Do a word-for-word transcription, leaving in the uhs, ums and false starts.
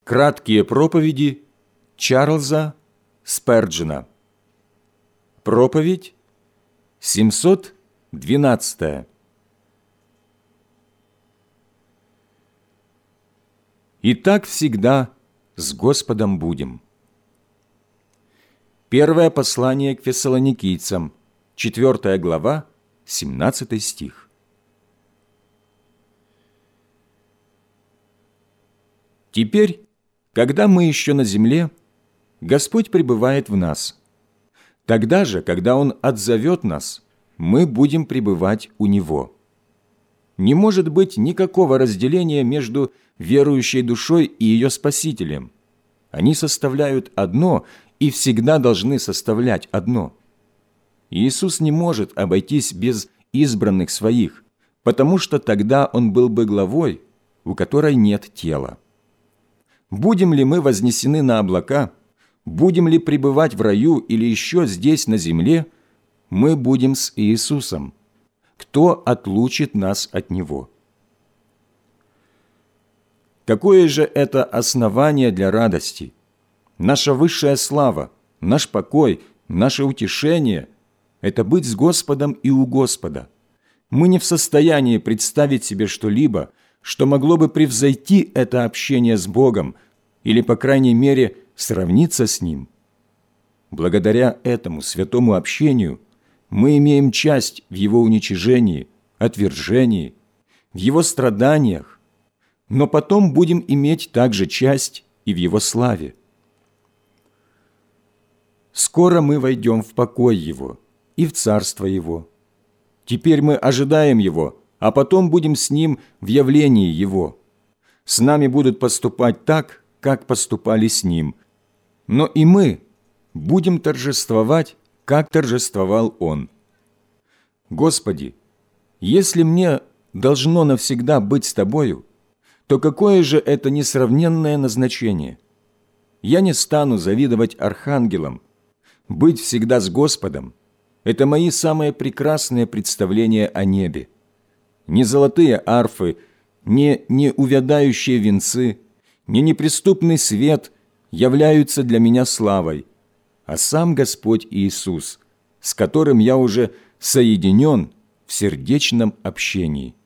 Краткие проповеди Чарльза Сперджена. Проповедь семьсот двенадцатая. И так всегда с Господом будем. Первое послание к Фессалоникийцам, четвёртая глава, семнадцатый стих. Теперь, когда мы еще на земле, Господь пребывает в нас. Тогда же, когда Он отзовет нас, мы будем пребывать у Него. Не может быть никакого разделения между верующей душой и ее Спасителем. Они составляют одно и всегда должны составлять одно. Иисус не может обойтись без избранных Своих, потому что тогда Он был бы главой, у которой нет тела. Будем ли мы вознесены на облака, будем ли пребывать в раю или еще здесь, на земле, мы будем с Иисусом. Кто отлучит нас от Него? Какое же это основание для радости? Наша высшая слава, наш покой, наше утешение – это быть с Господом и у Господа. Мы не в состоянии представить себе что-либо, что могло бы превзойти это общение с Богом или, по крайней мере, сравниться с Ним. Благодаря этому святому общению мы имеем часть в Его уничижении, отвержении, в Его страданиях, но потом будем иметь также часть и в Его славе. Скоро мы войдем в покой Его и в Царство Его. Теперь мы ожидаем Его, а потом будем с Ним в явлении Его. С нами будут поступать так, как поступали с Ним, но и мы будем торжествовать, как торжествовал Он. Господи, если мне должно навсегда быть с Тобою, то какое же это несравненное назначение? Я не стану завидовать архангелам. Быть всегда с Господом – это мои самые прекрасные представления о небе. Не золотые арфы, не неувядающие венцы, не неприступный свет являются для меня славой, а сам Господь Иисус, с которым я уже соединен в сердечном общении.